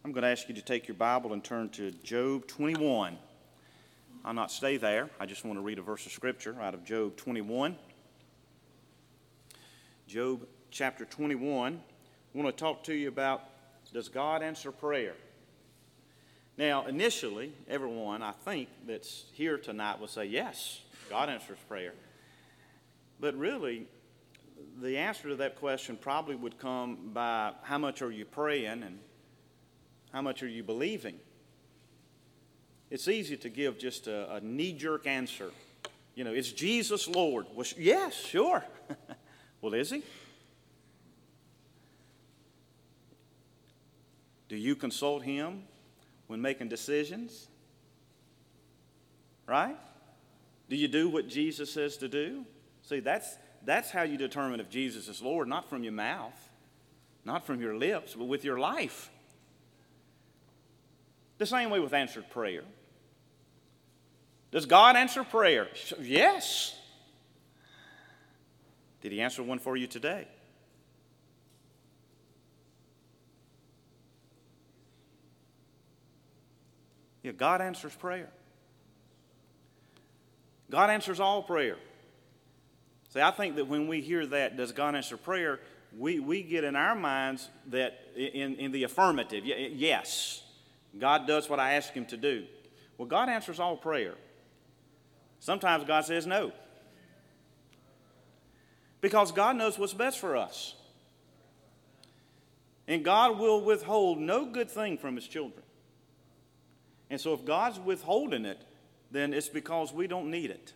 I'm going to ask you to take your Bible and turn to Job 21. I'll not stay there. I just want to read a verse of Scripture out of Job 21. Job chapter 21. I want to talk to you about, does God answer prayer? Now, initially, everyone, I think, that's here tonight will say, yes, God answers prayer. But really, the answer to that question probably would come by how much are you praying and how much are you believing? It's easy to give just a knee-jerk answer. You know, is Jesus Lord? Well, yes, sure. Well, is he? Do you consult him when making decisions? Right? Do you do what Jesus says to do? See, that's how you determine if Jesus is Lord, not from your mouth, not from your lips, but with your life. The same way with answered prayer. Does God answer prayer? Yes. Did he answer one for you today? Yeah, God answers prayer. God answers all prayer. See, I think that when we hear that, does God answer prayer, we get in our minds that in the affirmative, yes, God does what I ask him to do. Well, God answers all prayer. Sometimes God says no. Because God knows what's best for us. And God will withhold no good thing from his children. And so if God's withholding it, then it's because we don't need it.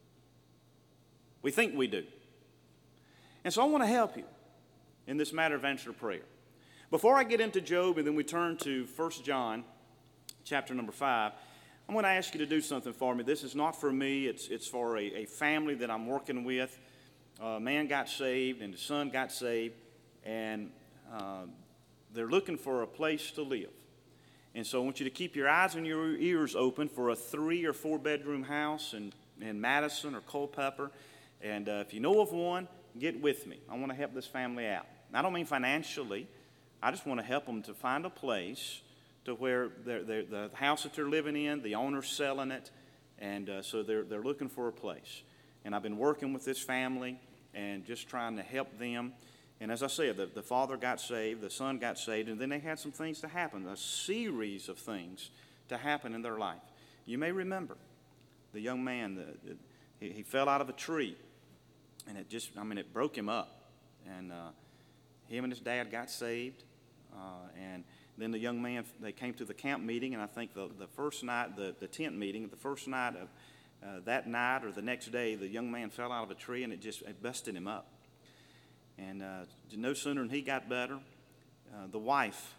We think we do. And so I want to help you in this matter of answered prayer. Before I get into Job and then we turn to 1 John chapter number 5, I'm going to ask you to do something for me. This is not for me. It's for a family that I'm working with. A man got saved and the son got saved, and they're looking for a place to live. And so I want you to keep your eyes and your ears open for a 3 or 4 bedroom house in Madison or Culpeper. And if you know of one, get with me. I want to help this family out. I don't mean financially. I just want to help them to find a place to where the house that they're living in, the owner's selling it, and so they're looking for a place. And I've been working with this family and just trying to help them. And as I said, the father got saved, the son got saved, and then they had some things to happen, a series of things to happen in their life. You may remember the young man, he fell out of a tree, and it broke him up. And him and his dad got saved, and then the young man, they came to the camp meeting, and I think the first night, the tent meeting, the first night of that night or the next day, the young man fell out of a tree, and it busted him up. And no sooner than he got better, the wife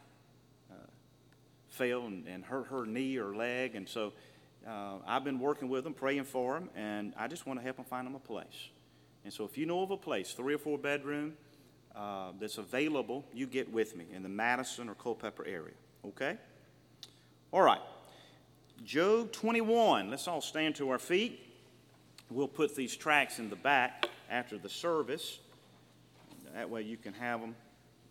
fell and hurt her knee or leg. And so I've been working with them, praying for them, and I just want to help them find them a place. And so if you know of a place, 3 or 4 bedroom, that's available, you get with me in the Madison or Culpeper area. Okay? All right. Job 21. Let's all stand to our feet. We'll put these tracts in the back after the service. That way you can have them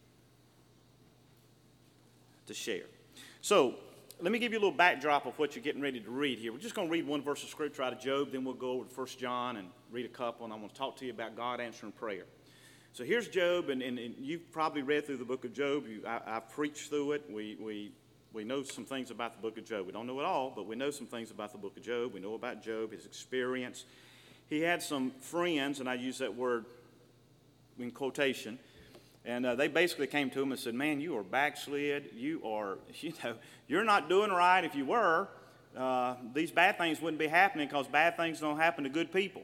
to share. So let me give you a little backdrop of what you're getting ready to read here. We're just going to read one verse of Scripture out of Job, then we'll go over to 1 John and read a couple, and I'm going to talk to you about God answering prayer. So here's Job, and you've probably read through the book of Job. I've preached through it. We know some things about the book of Job. We don't know it all, but we know some things about the book of Job. We know about Job, his experience. He had some friends, and I use that word in quotation, and they basically came to him and said, man, you are backslid. You're not doing right. If you were, these bad things wouldn't be happening because bad things don't happen to good people.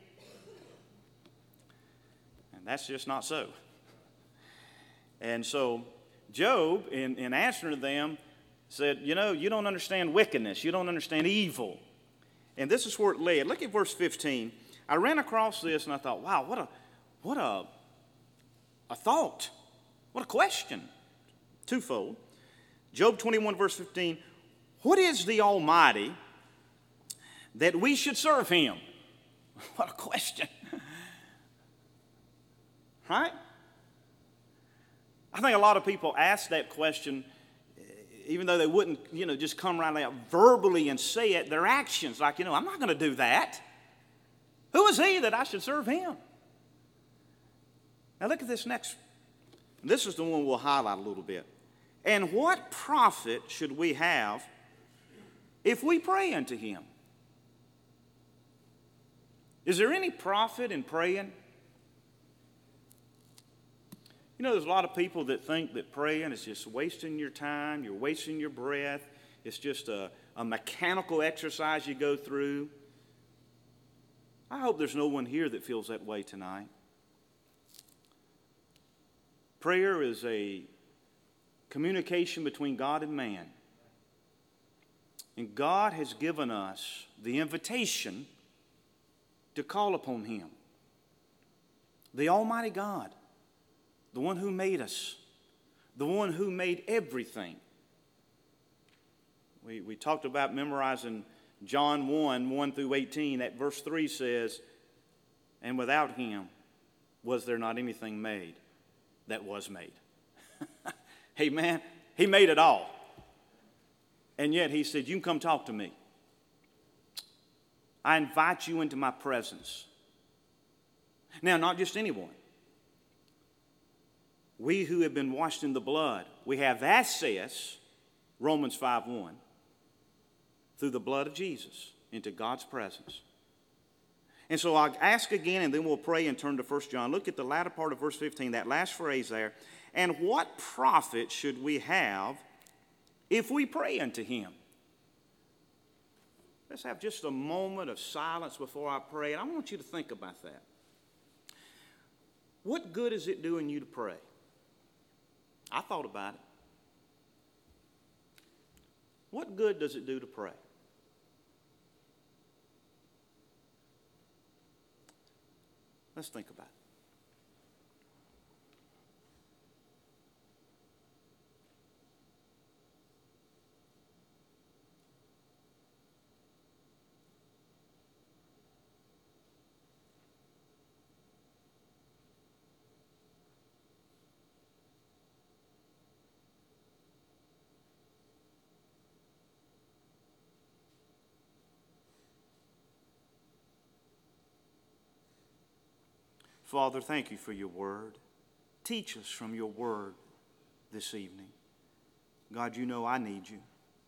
That's just not so. And so Job, in answering to them, said, you don't understand wickedness. You don't understand evil. And this is where it led. Look at verse 15. I ran across this and I thought, wow, what a thought. What a question. Twofold. Job 21 verse 15. What is the Almighty that we should serve him? What a question. Right? I think a lot of people ask that question even though they wouldn't, just come right out verbally and say it, their actions, like, I'm not going to do that. Who is he that I should serve him? Now look at this next. This is the one we'll highlight a little bit. And what profit should we have if we pray unto him? Is there any profit in praying? There's a lot of people that think that praying is just wasting your time, you're wasting your breath, it's just a mechanical exercise you go through. I hope there's no one here that feels that way tonight. Prayer is a communication between God and man. And God has given us the invitation to call upon him. The Almighty God, the one who made us, the one who made everything. We talked about memorizing John 1 through 18. That verse 3 says, and without him was there not anything made that was made. Amen. He made it all. And yet he said, you can come talk to me. I invite you into my presence. Now, not just anyone. We who have been washed in the blood, we have access, Romans 5:1, through the blood of Jesus into God's presence. And so I'll ask again, and then we'll pray and turn to 1 John. Look at the latter part of verse 15, that last phrase there. And what profit should we have if we pray unto him? Let's have just a moment of silence before I pray, and I want you to think about that. What good is it doing you to pray? I thought about it. What good does it do to pray? Let's think about it. Father, thank you for your word. Teach us from your word this evening. God, you know I need you.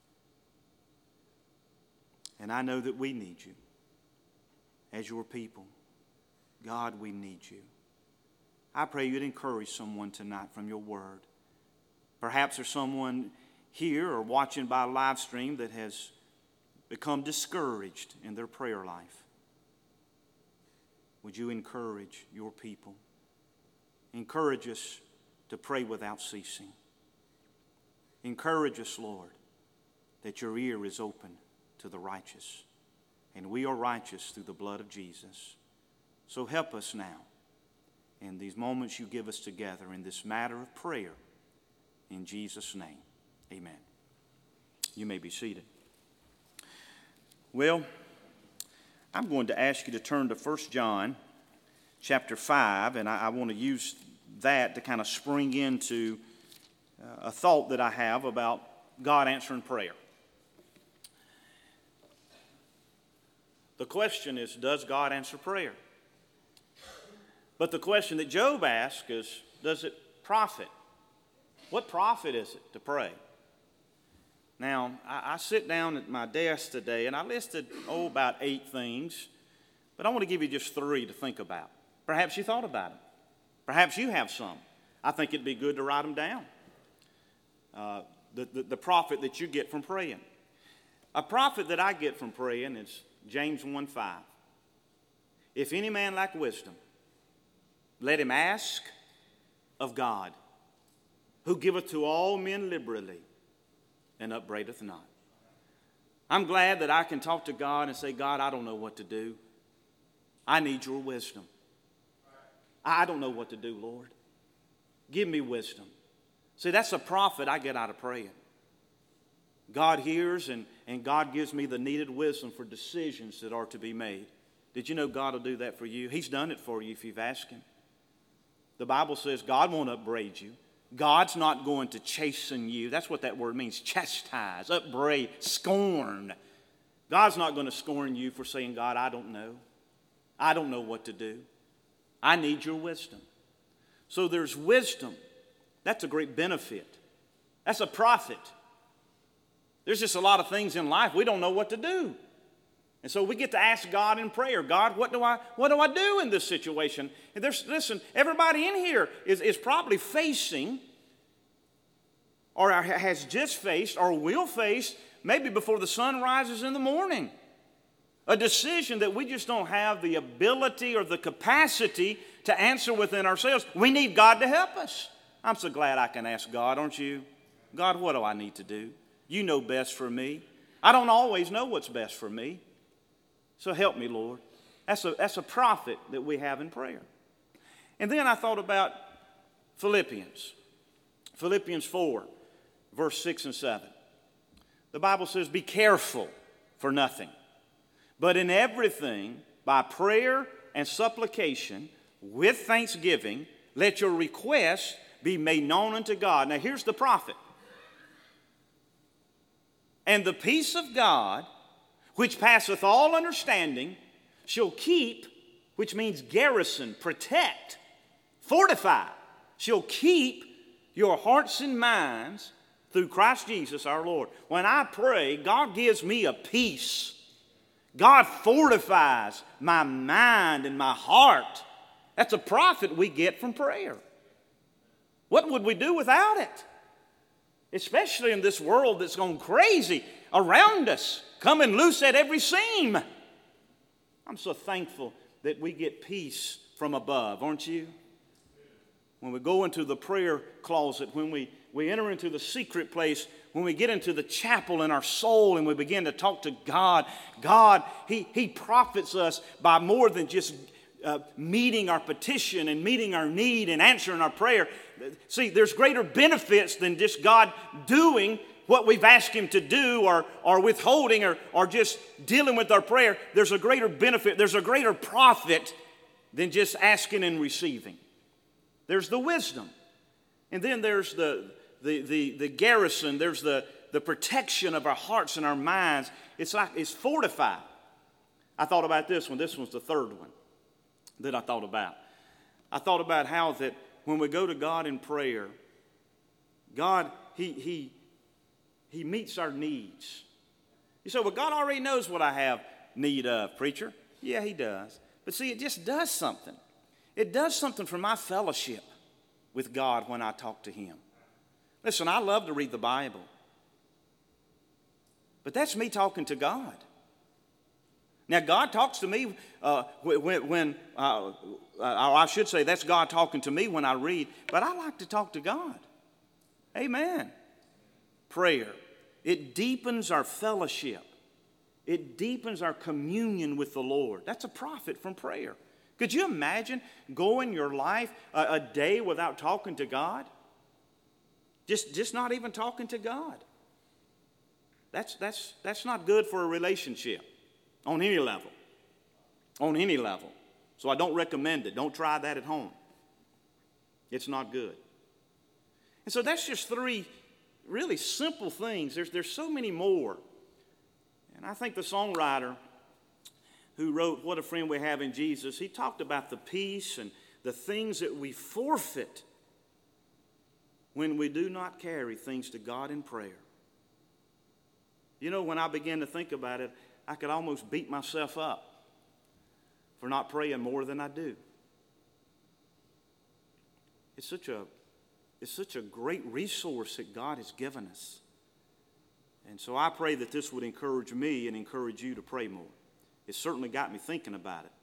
And I know that we need you as your people. God, we need you. I pray you'd encourage someone tonight from your word. Perhaps there's someone here or watching by live stream that has become discouraged in their prayer life. Would you encourage your people? Encourage us to pray without ceasing. Encourage us, Lord, that your ear is open to the righteous, and we are righteous through the blood of Jesus. So help us now in these moments you give us together in this matter of prayer. In Jesus' name, amen. You may be seated. Well, I'm going to ask you to turn to 1 John chapter 5, and I want to use that to kind of spring into a thought that I have about God answering prayer. The question is, does God answer prayer? But the question that Job asked is, does it profit? What profit is it to pray? Now, I sit down at my desk today, and I listed, about 8 things, but I want to give you just 3 to think about. Perhaps you thought about them. Perhaps you have some. I think it'd be good to write them down. The profit that you get from praying. A profit that I get from praying is James 1:5. If any man lack wisdom, let him ask of God, who giveth to all men liberally, and upbraideth not. I'm glad that I can talk to God and say, God, I don't know what to do. I need your wisdom. I don't know what to do, Lord. Give me wisdom. See, that's a profit I get out of praying. God hears and God gives me the needed wisdom for decisions that are to be made. Did you know God will do that for you? He's done it for you if you've asked him. The Bible says God won't upbraid you. God's not going to chasten you. That's what that word means, chastise, upbraid, scorn. God's not going to scorn you for saying, God, I don't know. I don't know what to do. I need your wisdom. So there's wisdom. That's a great benefit. That's a profit. There's just a lot of things in life we don't know what to do. And so we get to ask God in prayer, God, what do I do in this situation? And listen, everybody in here is probably facing or has just faced or will face, maybe before the sun rises in the morning, a decision that we just don't have the ability or the capacity to answer within ourselves. We need God to help us. I'm so glad I can ask God, aren't you? God, what do I need to do? You know best for me. I don't always know what's best for me. So help me, Lord. That's a profit that we have in prayer. And then I thought about Philippians 4, verse 6 and 7. The Bible says, be careful for nothing, but in everything, by prayer and supplication, with thanksgiving, let your requests be made known unto God. Now here's the profit. And the peace of God, which passeth all understanding, shall keep, which means garrison, protect, fortify, shall keep your hearts and minds through Christ Jesus our Lord. When I pray, God gives me a peace. God fortifies my mind and my heart. That's a profit we get from prayer. What would we do without it? Especially in this world that's gone crazy around us, coming loose at every seam. I'm so thankful that we get peace from above, aren't you? When we go into the prayer closet, when we enter into the secret place, when we get into the chapel in our soul and we begin to talk to God, He profits us by more than just meeting our petition and meeting our need and answering our prayer. See, there's greater benefits than just God doing what we've asked Him to do or withholding or just dealing with our prayer. There's a greater benefit. There's a greater profit than just asking and receiving. There's the wisdom. And then there's the garrison. There's the protection of our hearts and our minds. It's fortified. I thought about this one. This one's the third one that I thought about. I thought about how that when we go to God in prayer, God, He meets our needs. You say, well, God already knows what I have need of, preacher. Yeah, He does. But see, it just does something. It does something for my fellowship with God when I talk to Him. Listen, I love to read the Bible. But that's me talking to God. Now, God talks to me when I should say that's God talking to me when I read, but I like to talk to God. Amen. Prayer. It deepens our fellowship. It deepens our communion with the Lord. That's a profit from prayer. Could you imagine going your life a day without talking to God? Just not even talking to God. That's not good for a relationship on any level. On any level. So I don't recommend it. Don't try that at home. It's not good. And so that's just three really simple things. There's so many more. And I think the songwriter who wrote What a Friend We Have in Jesus, he talked about the peace and the things that we forfeit when we do not carry things to God in prayer. You know, when I began to think about it, I could almost beat myself up for not praying more than I do. It's such a great resource that God has given us. And so I pray that this would encourage me and encourage you to pray more. It certainly got me thinking about it.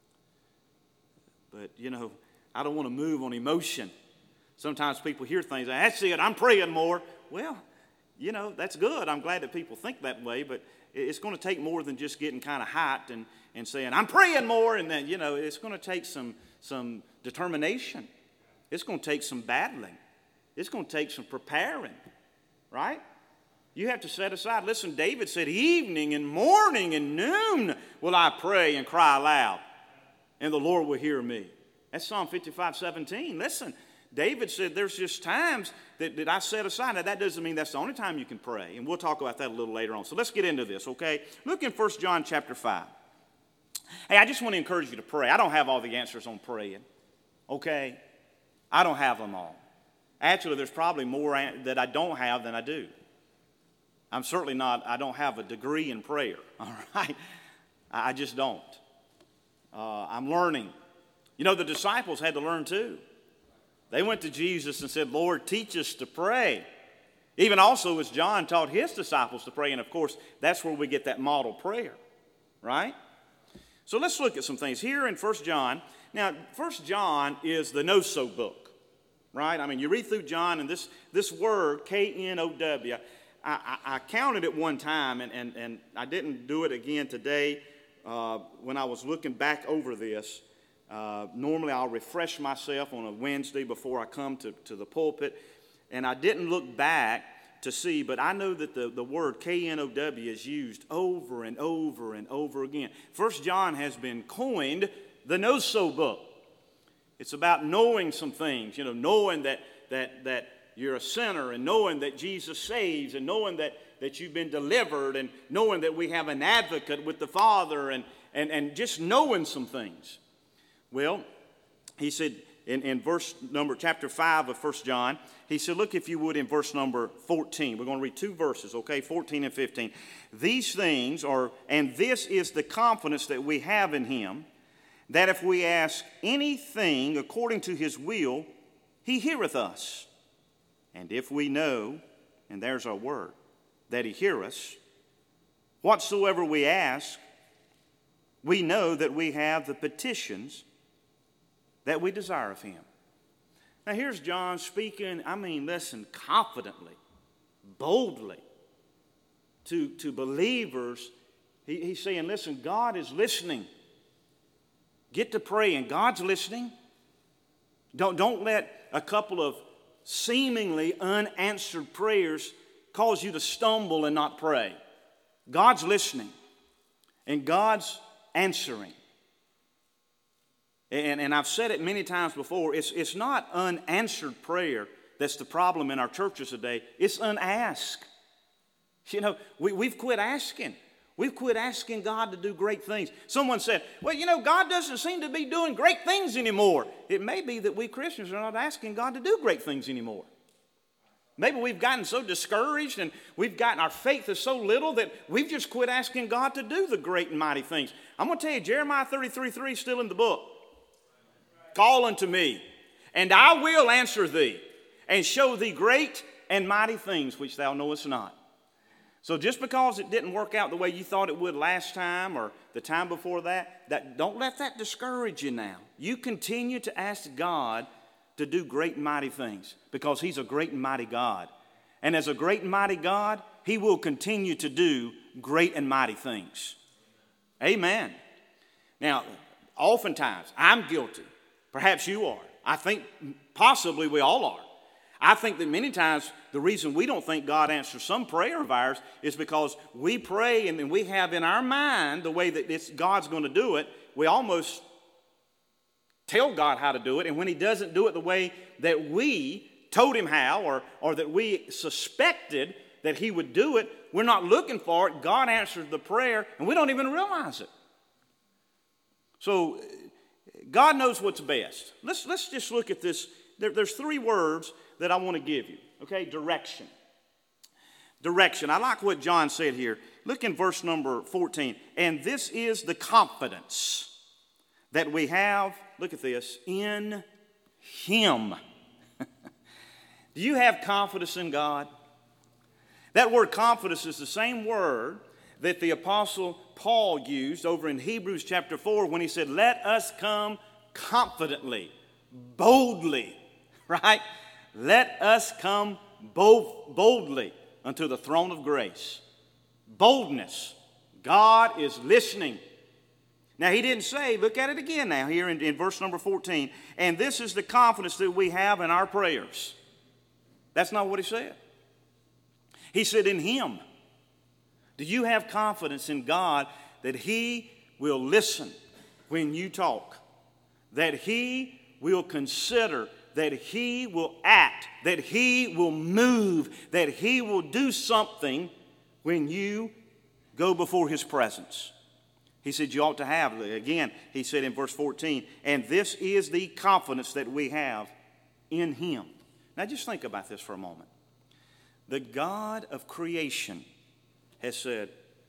But, you know, I don't want to move on emotion. Sometimes people hear things, that's it, I'm praying more. Well, you know, that's good. I'm glad that people think that way, but it's going to take more than just getting kind of hyped and saying, I'm praying more, and then, you know, it's going to take some determination. It's going to take some battling. It's going to take some preparing, right? You have to set aside. Listen, David said, evening and morning and noon will I pray and cry aloud, and the Lord will hear me. That's Psalm 55:17. Listen, David said there's just times that I set aside. Now, that doesn't mean that's the only time you can pray, and we'll talk about that a little later on. So let's get into this, okay? Look in 1 John chapter 5. Hey, I just want to encourage you to pray. I don't have all the answers on praying, okay? I don't have them all. Actually, there's probably more that I don't have than I do. I'm certainly not, I don't have a degree in prayer, all right? I just don't. I'm learning. You know, the disciples had to learn too. They went to Jesus and said, Lord, teach us to pray. Even also as John taught his disciples to pray, and of course, that's where we get that model prayer, right? So let's look at some things here in 1 John. Now, 1 John is the know-so book, right? I mean, you read through John, and this word, K-N-O-W, I counted it one time, and I didn't do it again today when I was looking back over this. Normally, I'll refresh myself on a Wednesday before I come to the pulpit, and I didn't look back to see, but I know that the word K-N-O-W is used over and over and over again. 1 John has been coined the know-so book. It's about knowing some things, you know, knowing that you're a sinner, and knowing that Jesus saves, and knowing that you've been delivered, and knowing that we have an advocate with the Father, and just knowing some things. Well, he said in verse number, chapter 5 of 1 John, he said, look if you would in verse number 14. We're going to read two verses, okay, 14 and 15. These things are, and this is the confidence that we have in him, that if we ask anything according to his will, he heareth us. And if we know, and there's our word, that he hear us, whatsoever we ask, we know that we have the petitions that we desire of him. Now here's John speaking, listen, confidently, boldly to believers. He's saying, listen, God is listening. Get to praying. God's listening. Don't let a couple of seemingly unanswered prayers cause you to stumble and not pray. God's listening, and God's answering. And I've said it many times before, it's not unanswered prayer that's the problem in our churches today. It's unasked. You know, we've quit asking. We've quit asking God to do great things. Someone said, well, you know, God doesn't seem to be doing great things anymore. It may be that we Christians are not asking God to do great things anymore. Maybe we've gotten so discouraged, and our faith is so little that we've just quit asking God to do the great and mighty things. I'm going to tell you, Jeremiah 33:3 is still in the book. Call unto me, and I will answer thee, and show thee great and mighty things which thou knowest not. So just because it didn't work out the way you thought it would last time or the time before that, don't let that discourage you now. You continue to ask God to do great and mighty things, because he's a great and mighty God. And as a great and mighty God, he will continue to do great and mighty things. Amen. Now, oftentimes, I'm guilty. Perhaps you are. I think possibly we all are. I think that many times the reason we don't think God answers some prayer of ours is because we pray and then we have in our mind the way that God's going to do it. We almost tell God how to do it, and when he doesn't do it the way that we told him how, or that we suspected that he would do it, we're not looking for it. God answered the prayer, and we don't even realize it. So God knows what's best. Let's just look at this. There's three words that I want to give you. Okay, direction. Direction. I like what John said here. Look in verse number 14. And this is the confidence that we have, look at this, in him. Do you have confidence in God? That word confidence is the same word that the Apostle Paul used over in Hebrews chapter 4 when he said, let us come confidently, boldly, right? Let us come boldly unto the throne of grace. Boldness. God is listening. Now, he didn't say, look at it again now here in verse number 14, and this is the confidence that we have in our prayers. That's not what he said. He said in him. Do you have confidence in God that he will listen when you talk? That he will consider that He will act, that He will move, that He will do something when you go before His presence. He said you ought to have, again, he said in verse 14, and this is the confidence that we have in Him. Now just think about this for a moment. The God of creation has said,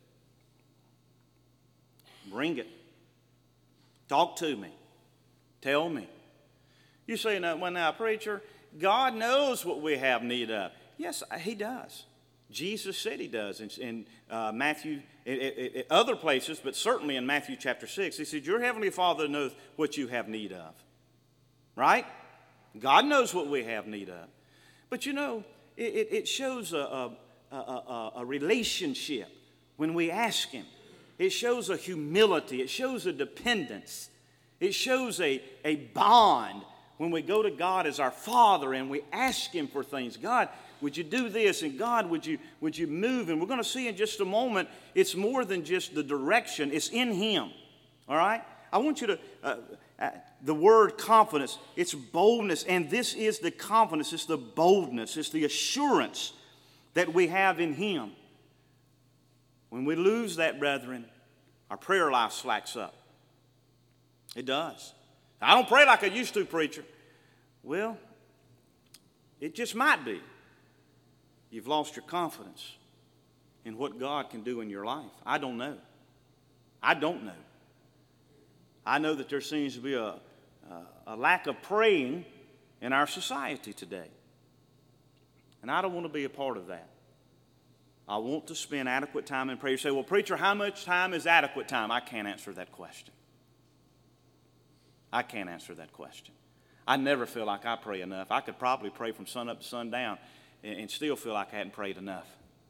bring it. Talk to me. Tell me. You say, now, preacher, God knows what we have need of. Yes, He does. Jesus said He does. In Matthew, other places, but certainly in Matthew chapter 6, He said, your heavenly Father knows what you have need of. Right? God knows what we have need of. But you know, it shows a relationship when we ask Him. It shows a humility. It shows a dependence. It shows a bond when we go to God as our Father and we ask Him for things. God, would you do this? And God, would you move? And we're going to see in just a moment, it's more than just the direction. It's in Him. All right? I want you to, the word confidence, it's boldness. And this is the confidence. It's the boldness. It's the assurance that we have in Him. When we lose that, brethren, our prayer life slacks up. It does. I don't pray like I used to, preacher. Well, it just might be. You've lost your confidence in what God can do in your life. I don't know. I don't know. I know that there seems to be a lack of praying in our society today. And I don't want to be a part of that. I want to spend adequate time in prayer. You say, well, preacher, how much time is adequate time? I can't answer that question. I can't answer that question. I never feel like I pray enough. I could probably pray from sun up to sundown and still feel like I hadn't prayed enough.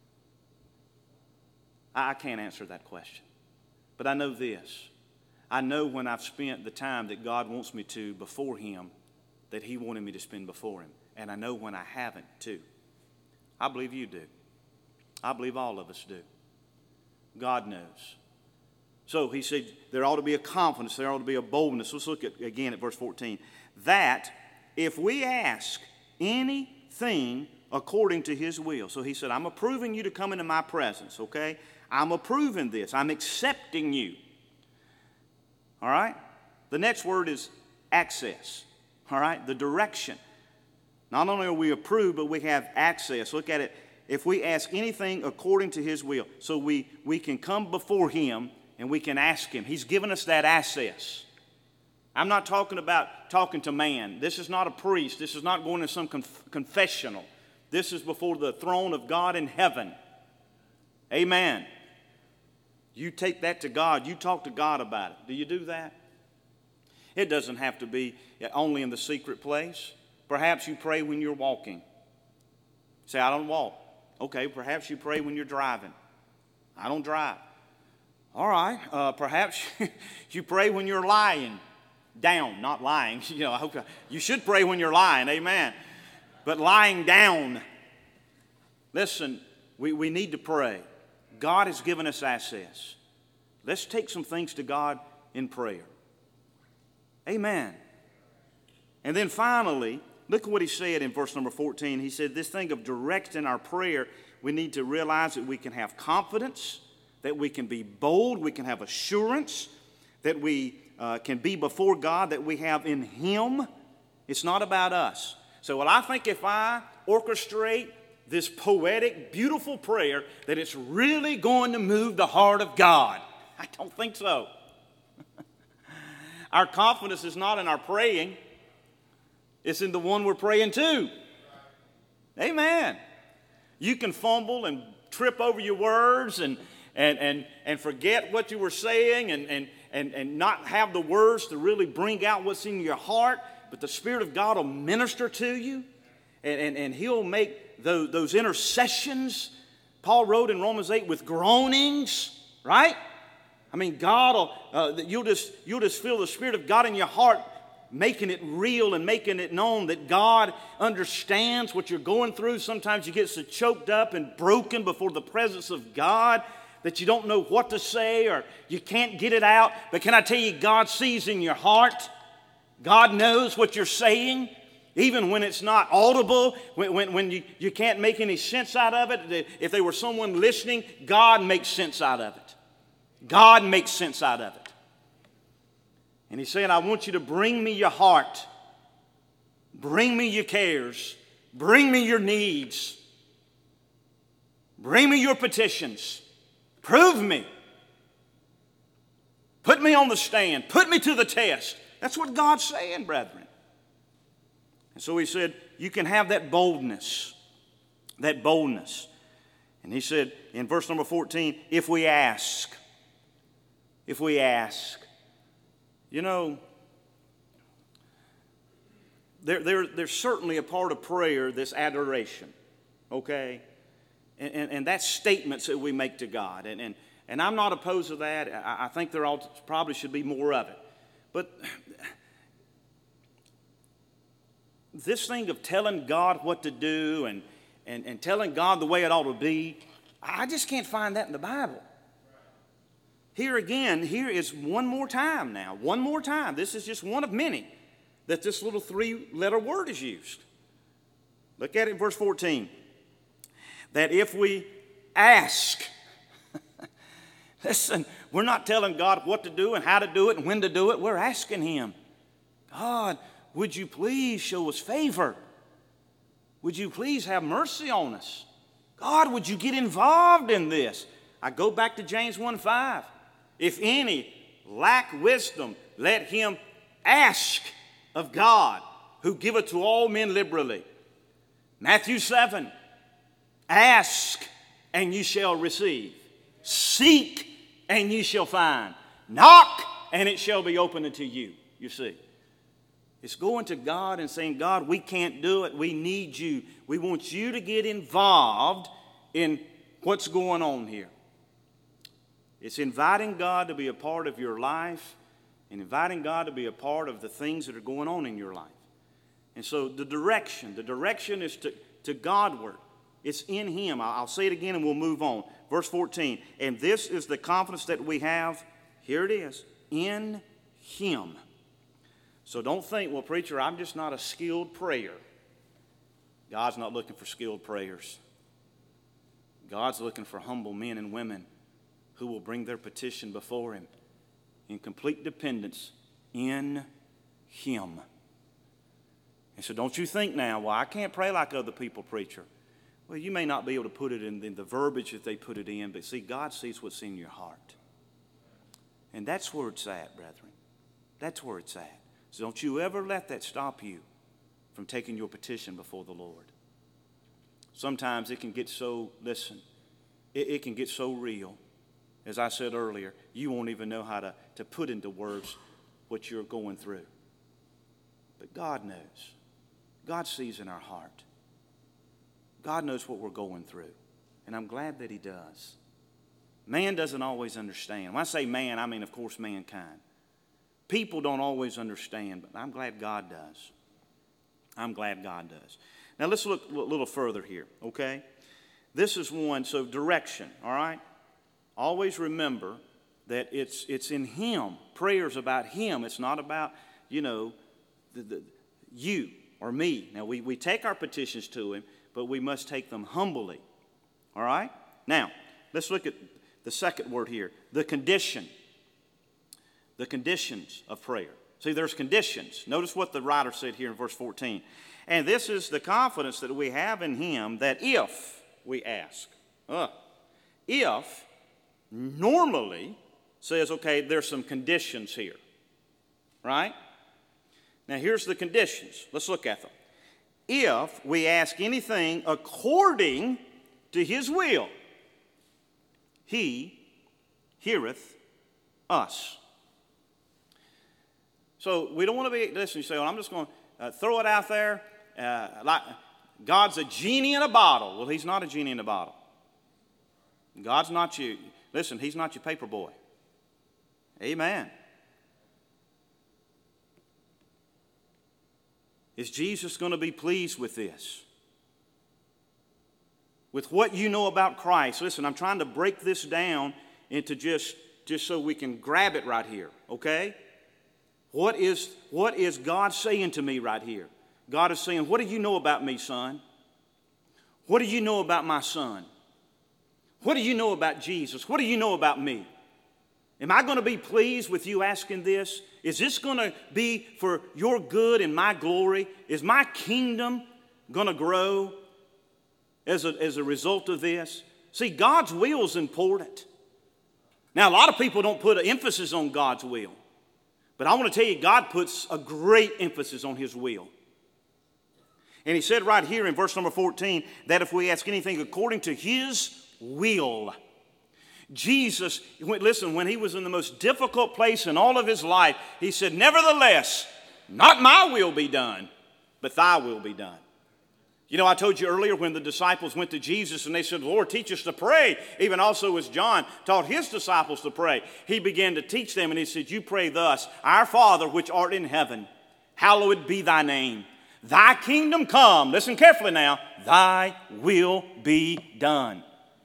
I can't answer that question. But I know this. I know when I've spent the time that God wants me to before Him, that He wanted me to spend before Him. And I know when I haven't too. I believe you do. I believe all of us do. God knows. So he said there ought to be a confidence, there ought to be a boldness. Let's look again at verse 14. That if we ask anything according to His will. So he said, I'm approving you to come into my presence, okay? I'm approving this. I'm accepting you. All right? The next word is access. All right? The direction. Not only are we approved, but we have access. Look at it. If we ask anything according to His will. So we can come before Him and we can ask Him. He's given us that access. I'm not talking about talking to man. This is not a priest. This is not going to some confessional. This is before the throne of God in heaven. Amen. You take that to God. You talk to God about it. Do you do that? It doesn't have to be only in the secret place. Perhaps you pray when you're walking. Say, I don't walk. Okay, perhaps you pray when you're driving. I don't drive. All right, perhaps you pray when you're lying down, not lying. I hope you should pray when you're lying, amen. But lying down. Listen, we need to pray. God has given us access. Let's take some things to God in prayer. Amen. And then finally, look at what he said in verse number 14. He said, this thing of directing our prayer, we need to realize that we can have confidence, that we can be bold, we can have assurance, that we can be before God, that we have in Him. It's not about us. So, well, I think if I orchestrate this poetic, beautiful prayer, that it's really going to move the heart of God. I don't think so. Our confidence is not in our praying. It's in the one we're praying to. Amen. You can fumble and trip over your words and forget what you were saying and not have the words to really bring out what's in your heart, but the Spirit of God will minister to you and He'll make those intercessions. Paul wrote in Romans 8 with groanings, right? I mean, God will, you'll just feel the Spirit of God in your heart making it real and making it known that God understands what you're going through. Sometimes you get so choked up and broken before the presence of God that you don't know what to say or you can't get it out. But can I tell you, God sees in your heart. God knows what you're saying. Even when it's not audible, when you can't make any sense out of it, if there were someone listening, God makes sense out of it. God makes sense out of it. And He's saying, I want you to bring me your heart. Bring me your cares. Bring me your needs. Bring me your petitions. Prove me. Put me on the stand. Put me to the test. That's what God's saying, brethren. And so He said, you can have that boldness. That boldness. And He said in verse number 14, if we ask. If we ask. You know, there's certainly a part of prayer, this adoration. Okay? And that's statements that we make to God. And I'm not opposed to that. I think there probably should be more of it. But this thing of telling God what to do and telling God the way it ought to be, I just can't find that in the Bible. Here again, here is one more time now. One more time. This is just one of many that this little 3-letter word is used. Look at it in verse 14. That if we ask, listen, we're not telling God what to do and how to do it and when to do it. We're asking Him, God, would you please show us favor? Would you please have mercy on us? God, would you get involved in this? I go back to James 1:5. If any lack wisdom, let him ask of God, who giveth to all men liberally. Matthew 7, ask and you shall receive. Seek and you shall find. Knock and it shall be opened unto you. You see. It's going to God and saying, God, we can't do it. We need you. We want you to get involved in what's going on here. It's inviting God to be a part of your life and inviting God to be a part of the things that are going on in your life. And so the direction is to Godward. It's in Him. I'll say it again and we'll move on. Verse 14, and this is the confidence that we have, here it is, in Him. So don't think, well, preacher, I'm just not a skilled prayer. God's not looking for skilled prayers. God's looking for humble men and women who will bring their petition before Him in complete dependence in Him. And so don't you think now, well, I can't pray like other people, preacher. Well, you may not be able to put it in the verbiage that they put it in, but see, God sees what's in your heart. And that's where it's at, brethren. That's where it's at. So don't you ever let that stop you from taking your petition before the Lord. Sometimes it can get so, listen, it can get so real. As I said earlier, you won't even know how to put into words what you're going through. But God knows. God sees in our heart. God knows what we're going through. And I'm glad that He does. Man doesn't always understand. When I say man, I mean, of course, mankind. People don't always understand, but I'm glad God does. I'm glad God does. Now, let's look a little further here, okay? This is one, so direction, all right? Always remember that it's in Him. Prayer's about Him. It's not about, you or me. Now, we take our petitions to Him, but we must take them humbly, all right? Now, let's look at the second word here, the condition. The conditions of prayer. See, there's conditions. Notice what the writer said here in verse 14. And this is the confidence that we have in Him that if we ask. If normally says, okay, there's some conditions here. Right? Now, here's the conditions. Let's look at them. If we ask anything according to His will, He heareth us. So we don't want to be, listen, you say, well, I'm just going to throw it out there like God's a genie in a bottle. Well, He's not a genie in a bottle. God's not you. Listen, He's not your paper boy. Amen. Is Jesus going to be pleased with this? With what you know about Christ? Listen, I'm trying to break this down into just so we can grab it right here, okay? What is God saying to me right here? God is saying, what do you know about me, son? What do you know about my son? What do you know about Jesus? What do you know about me? Am I going to be pleased with you asking this? Is this going to be for your good and my glory? Is my kingdom going to grow as a result of this? See, God's will is important. Now, a lot of people don't put an emphasis on God's will. But I want to tell you, God puts a great emphasis on His will. And He said right here in verse number 14, that if we ask anything according to His will. Jesus, listen, when He was in the most difficult place in all of His life, He said, nevertheless, not my will be done, but thy will be done. You know, I told you earlier when the disciples went to Jesus and they said, Lord, teach us to pray. Even also as John taught his disciples to pray, He began to teach them and He said, you pray thus, Our Father which art in heaven, hallowed be thy name. Thy kingdom come. Listen carefully now. Thy will be done.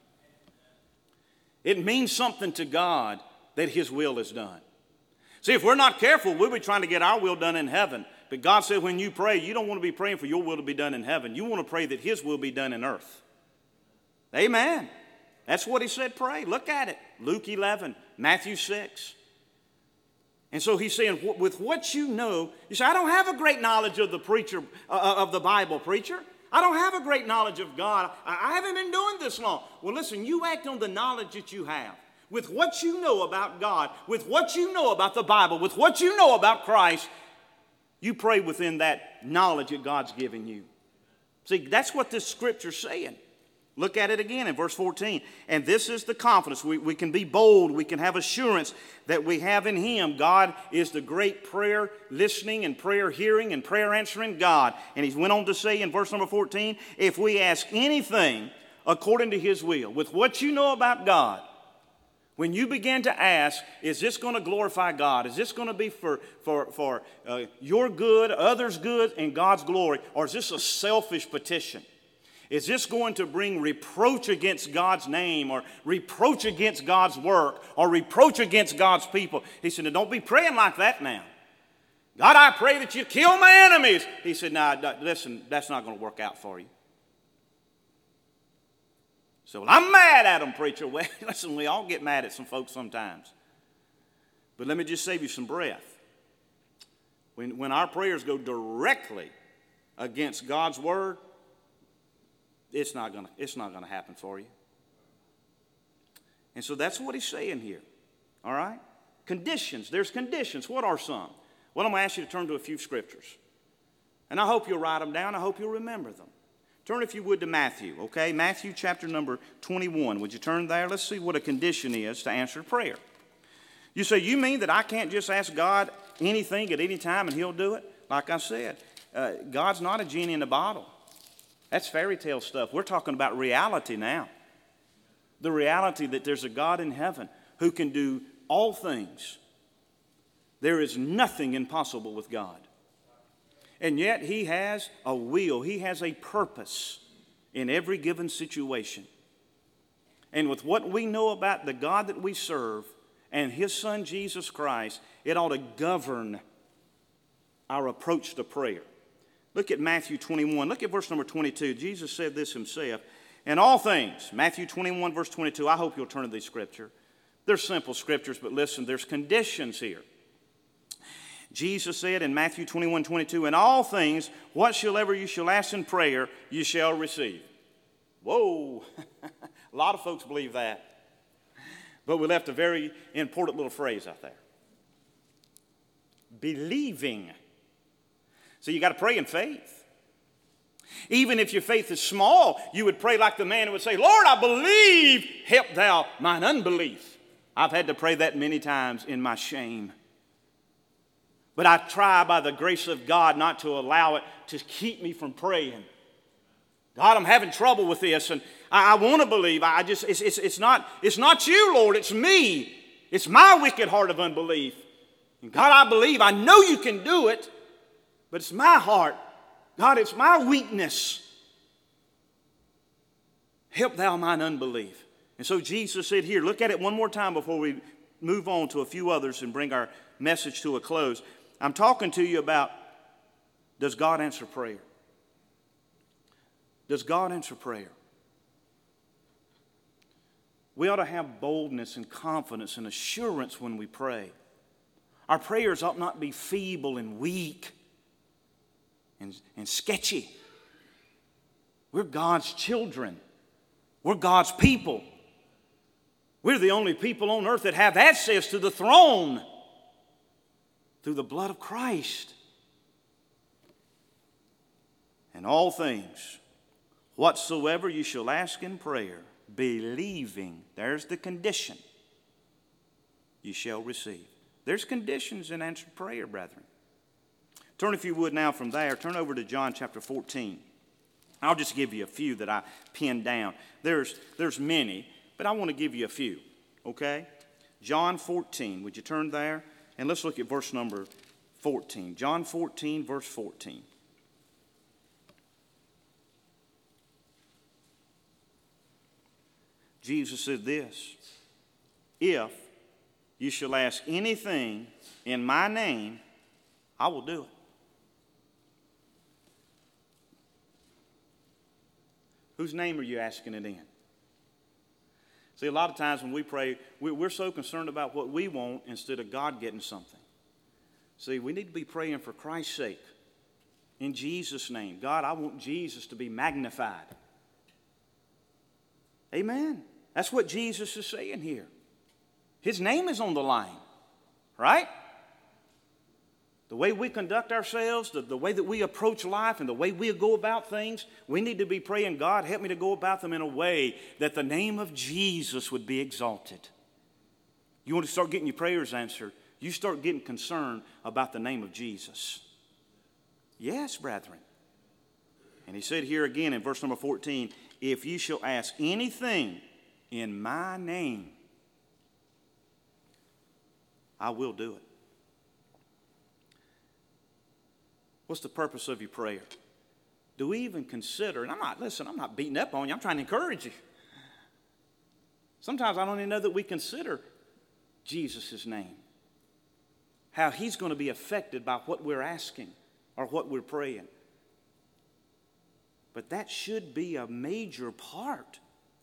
It means something to God that His will is done. See, if we're not careful, we'll be trying to get our will done in heaven. But God said when you pray, you don't want to be praying for your will to be done in heaven. You want to pray that His will be done in earth. Amen. That's what He said pray. Look at it. Luke 11, Matthew 6. And so He's saying, with what you know, you say, I don't have a great knowledge of the preacher, of the Bible, preacher. I don't have a great knowledge of God. I haven't been doing this long. Well, listen, you act on the knowledge that you have. With what you know about God, with what you know about the Bible, with what you know about Christ, you pray within that knowledge that God's given you. See, that's what this scripture's saying. Look at it again in verse 14. And this is the confidence. We can be bold. We can have assurance that we have in Him. God is the great prayer listening and prayer hearing and prayer answering God. And He went on to say in verse number 14, if we ask anything according to His will, with what you know about God, when you begin to ask, is this going to glorify God? Is this going to be for your good, others' good, and God's glory? Or is this a selfish petition? Is this going to bring reproach against God's name or reproach against God's work or reproach against God's people? He said, now, don't be praying like that now. God, I pray that you kill my enemies. He said, no, listen, that's not going to work out for you. So, well, I'm mad at them, preacher. Well, listen, we all get mad at some folks sometimes. But let me just save you some breath. When our prayers go directly against God's word, it's not gonna happen for you. And so that's what He's saying here. All right? Conditions. There's conditions. What are some? Well, I'm going to ask you to turn to a few scriptures. And I hope you'll write them down. I hope you'll remember them. Turn, if you would, to Matthew, okay? Matthew chapter number 21. Would you turn there? Let's see what a condition is to answer prayer. You say, you mean that I can't just ask God anything at any time and He'll do it? Like I said, God's not a genie in a bottle. That's fairy tale stuff. We're talking about reality now. The reality that there's a God in heaven who can do all things. There is nothing impossible with God. And yet He has a will. He has a purpose in every given situation. And with what we know about the God that we serve and His Son Jesus Christ, it ought to govern our approach to prayer. Look at Matthew 21. Look at verse number 22. Jesus said this Himself. In all things, Matthew 21, verse 22. I hope you'll turn to these scriptures. They're simple scriptures, but listen, there's conditions here. Jesus said in Matthew 21, 22, in all things, whatsoever you shall ask in prayer, you shall receive. Whoa! A lot of folks believe that. But we left a very important little phrase out there. Believing. So you got to pray in faith. Even if your faith is small, you would pray like the man who would say, Lord, I believe, help thou mine unbelief. I've had to pray that many times in my shame. But I try by the grace of God not to allow it to keep me from praying. God, I'm having trouble with this, and I want to believe. It's not you, Lord, it's me. It's my wicked heart of unbelief. And God, I believe. I know you can do it, but it's my heart. God, it's my weakness. Help thou mine unbelief. And so Jesus said here, look at it one more time before we move on to a few others and bring our message to a close. I'm talking to you about Does God answer prayer? Does God answer prayer? We ought to have boldness and confidence and assurance when we pray. Our prayers ought not be feeble and weak and sketchy. We're God's children. We're God's people. We're the only people on earth that have access to the throne through the blood of Christ. And all things, whatsoever you shall ask in prayer, believing, there's the condition, you shall receive. There's conditions in answered prayer, brethren. Turn, if you would now from there, turn over to John chapter 14. I'll just give you a few that I pinned down. There's many, but I want to give you a few, okay? John 14, would you turn there? And let's look at verse number 14. John 14, verse 14. Jesus said this, if you shall ask anything in my name, I will do it. Whose name are you asking it in? See, a lot of times when we pray, we're so concerned about what we want instead of God getting something. See, we need to be praying for Christ's sake. In Jesus' name. God, I want Jesus to be magnified. Amen. That's what Jesus is saying here. His name is on the line, right? The way we conduct ourselves, the way that we approach life, and the way we go about things, we need to be praying, God, help me to go about them in a way that the name of Jesus would be exalted. You want to start getting your prayers answered, you start getting concerned about the name of Jesus. Yes, brethren. And he said here again in verse number 14, if you shall ask anything in my name, I will do it. What's the purpose of your prayer? Do we even consider, and I'm not beating up on you, I'm trying to encourage you. Sometimes I don't even know that we consider Jesus' name. How he's going to be affected by what we're asking or what we're praying. But that should be a major part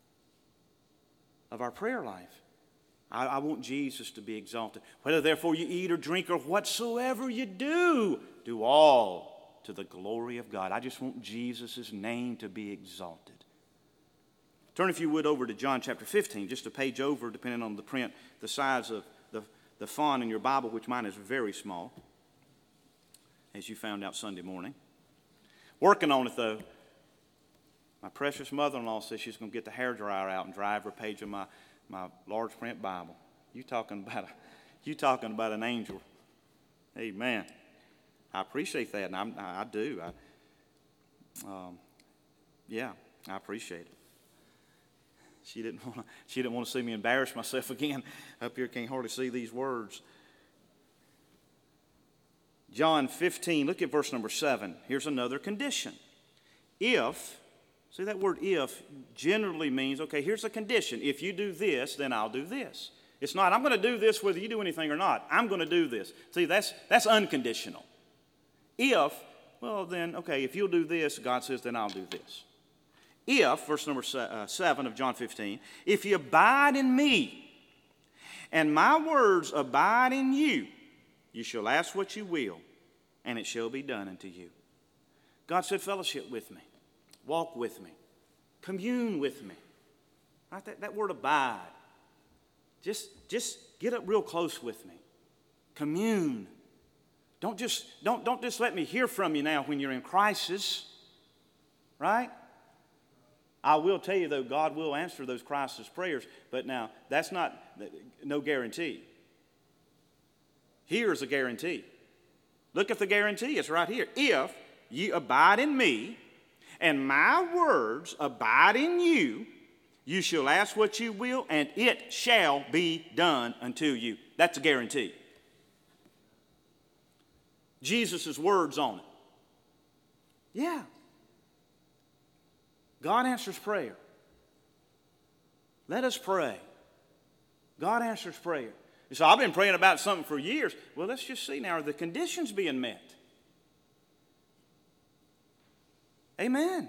of our prayer life. I want Jesus to be exalted. Whether therefore you eat or drink or whatsoever you do, do all to the glory of God. I just want Jesus' name to be exalted. Turn, if you would, over to John chapter 15, just a page over, depending on the print, the size of the font in your Bible, which mine is very small, as you found out Sunday morning. Working on it, though. My precious mother-in-law says she's going to get the hairdryer out and dry every page of my large print Bible. You talking about an angel. Amen. I appreciate that, and I do. I appreciate it. She didn't want to see me embarrass myself again. Up here, can't hardly see these words. John 15, look at verse number 7. Here's another condition. If, see that word if generally means, okay, here's a condition. If you do this, then I'll do this. It's not, I'm going to do this whether you do anything or not. I'm going to do this. See, that's unconditional. If, well then, okay, if you'll do this, God says, then I'll do this. If, verse number 7 of John 15, if you abide in me, and my words abide in you, you shall ask what you will, and it shall be done unto you. God said, fellowship with me, walk with me, commune with me. Right? That word abide. Just get up real close with me. Commune. Don't just let me hear from you now when you're in crisis. Right? I will tell you, though, God will answer those crisis prayers, but now that's no guarantee. Here's a guarantee. Look at the guarantee. It's right here. If you abide in me, and my words abide in you, you shall ask what you will, and it shall be done unto you. That's a guarantee. Jesus' words on it. Yeah. God answers prayer. Let us pray. God answers prayer. You say, I've been praying about something for years. Well, let's just see now, are the conditions being met? Amen.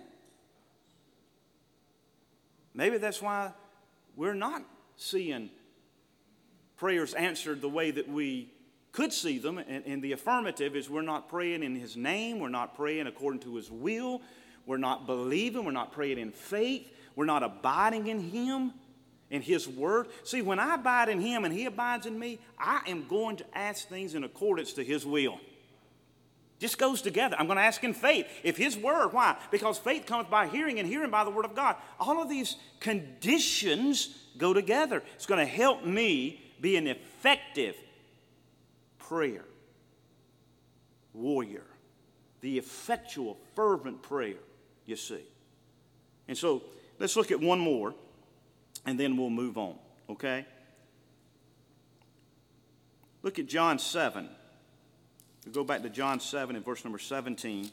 Maybe that's why we're not seeing prayers answered the way that we could see them. And the affirmative is we're not praying in His name. We're not praying according to His will. We're not believing. We're not praying in faith. We're not abiding in Him, in His Word. See, when I abide in Him and He abides in me, I am going to ask things in accordance to His will. Just goes together. I'm going to ask in faith. If His Word, why? Because faith cometh by hearing, and hearing by the Word of God. All of these conditions go together. It's going to help me be an effective prayer warrior. The effectual, fervent prayer, you see. And so, let's look at one more, and then we'll move on, okay? Look at John 7. We'll go back to John 7 and verse number 17.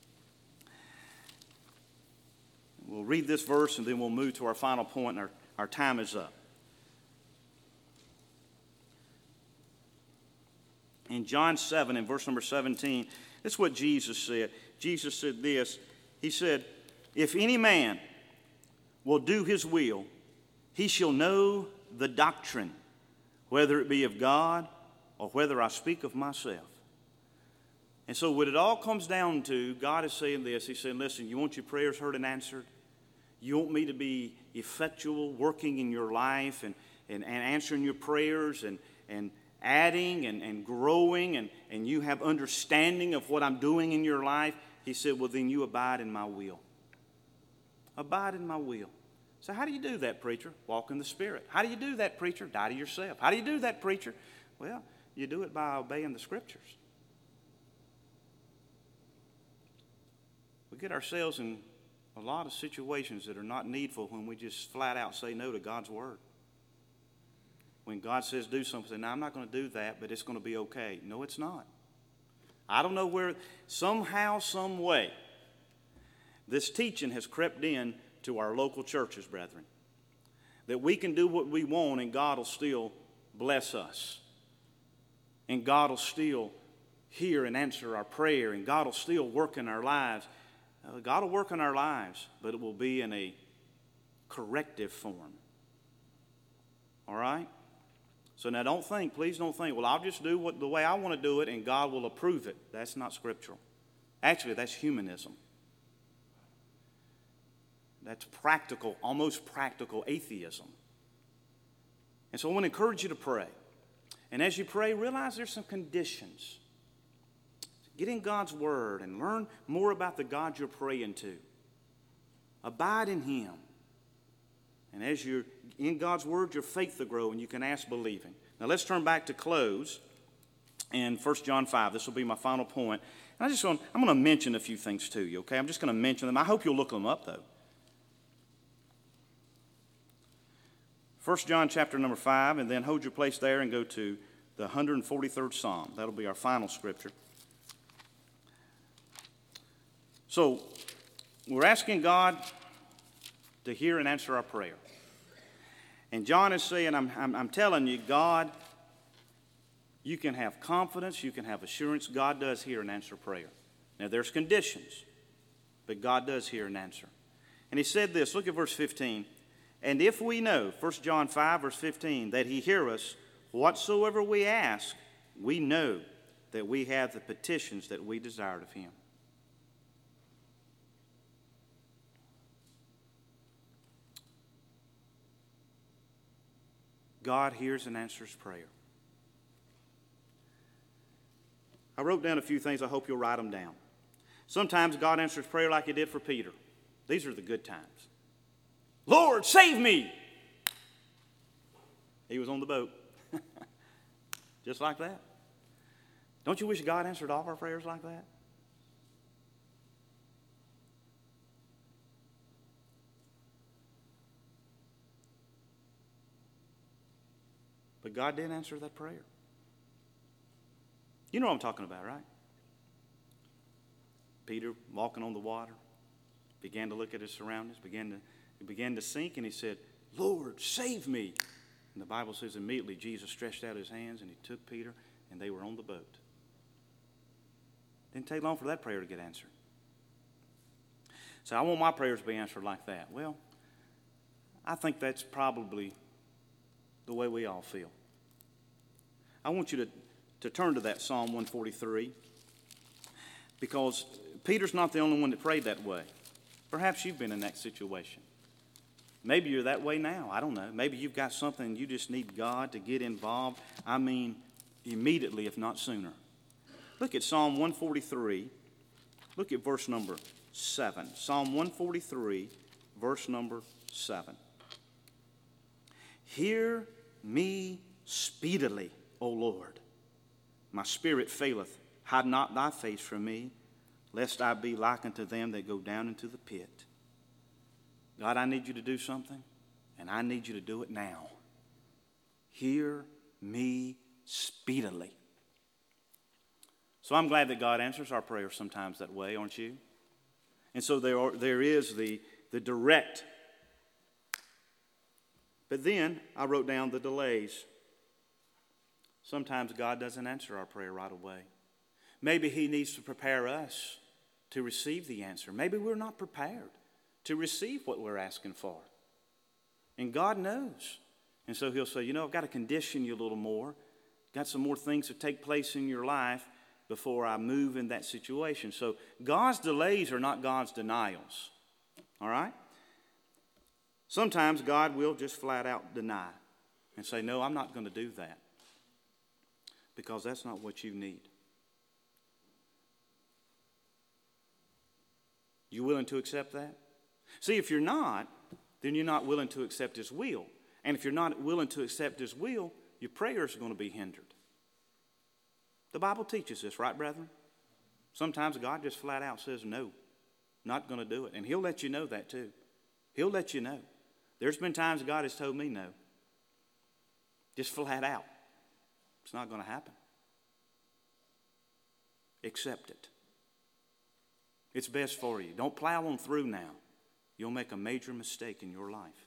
We'll read this verse, and then we'll move to our final point, and our time is up. In John 7 and verse number 17, this is what Jesus said. Jesus said this. He said, if any man will do His will, he shall know the doctrine, whether it be of God or whether I speak of myself. And so what it all comes down to, God is saying this. He's saying, listen, you want your prayers heard and answered? You want me to be effectual, working in your life and answering your prayers and adding and growing and you have understanding of what I'm doing in your life? He said, well, then you abide in my will. Abide in my will. So how do you do that, preacher? Walk in the Spirit. How do you do that, preacher? Die to yourself. How do you do that, preacher? Well, you do it by obeying the Scriptures. We get ourselves in a lot of situations that are not needful when we just flat out say no to God's Word. When God says do something, now I'm not going to do that, but it's going to be okay. No, it's not. I don't know where, somehow, some way, this teaching has crept in to our local churches, brethren, that we can do what we want and God will still bless us. And God will still hear and answer our prayer, and God will still work in our lives. God will work in our lives, but it will be in a corrective form. All right? So now please don't think, well, I'll just do the way I want to do it and God will approve it. That's not scriptural. Actually, that's humanism. That's practical, almost practical atheism. And so I want to encourage you to pray. And as you pray, realize there's some conditions. Get in God's Word and learn more about the God you're praying to. Abide in Him. And as you're in God's Word, your faith will grow and you can ask believing. Now let's turn back to close in 1 John 5. This will be my final point. And I'm going to mention a few things to you, okay? I'm just going to mention them. I hope you'll look them up, though. 1 John chapter number 5, and then hold your place there and go to the 143rd Psalm. That'll be our final scripture. So, we're asking God to hear and answer our prayer. And John is saying, I'm telling you, God, you can have confidence, you can have assurance. God does hear and answer prayer. Now, there's conditions, but God does hear and answer. And he said this, look at verse 15. And if we know, 1 John 5, verse 15, that he hear us, whatsoever we ask, we know that we have the petitions that we desired of him. God hears and answers prayer. I wrote down a few things. I hope you'll write them down. Sometimes God answers prayer like he did for Peter. These are the good times. Lord, save me! He was on the boat. Just like that. Don't you wish God answered all of our prayers like that? But God did answer that prayer. You know what I'm talking about, right? Peter walking on the water, began to look at his surroundings, he began to sink, and he said, Lord, save me. And the Bible says immediately Jesus stretched out his hands and he took Peter and they were on the boat. Didn't take long for that prayer to get answered. Say, I want my prayers to be answered like that. Well, I think that's probably the way we all feel. I want you to turn to that Psalm 143, because Peter's not the only one that prayed that way. Perhaps you've been in that situation. Maybe you're that way now. I don't know. Maybe you've got something you just need God to get involved. I mean, immediately, if not sooner. Look at Psalm 143. Look at verse number 7. Psalm 143, verse number 7. Hear me speedily, O Lord. My spirit faileth. Hide not thy face from me, lest I be like unto them that go down into the pit. God, I need you to do something, and I need you to do it now. Hear me speedily. So I'm glad that God answers our prayers sometimes that way, aren't you? And so there is the direct. But then I wrote down the delays. Sometimes God doesn't answer our prayer right away. Maybe he needs to prepare us to receive the answer. Maybe we're not prepared to receive what we're asking for. And God knows. And so he'll say, I've got to condition you a little more. Got some more things to take place in your life before I move in that situation. So God's delays are not God's denials. All right? Sometimes God will just flat out deny and say, no, I'm not going to do that, because that's not what you need. You willing to accept that? See, if you're not, then you're not willing to accept his will. And if you're not willing to accept his will, your prayers are going to be hindered. The Bible teaches this, right, brethren? Sometimes God just flat out says, no, not going to do it. And he'll let you know that too. He'll let you know. There's been times God has told me no. Just flat out. It's not going to happen. Accept it. It's best for you. Don't plow on through now. You'll make a major mistake in your life.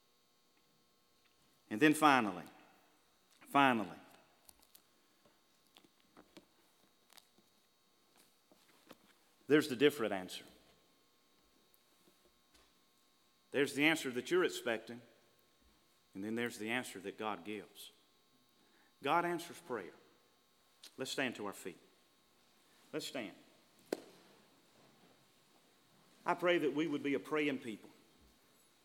And then finally, there's the different answer. There's the answer that you're expecting, and then there's the answer that God gives. God answers prayer. Let's stand to our feet. Let's stand. I pray that we would be a praying people.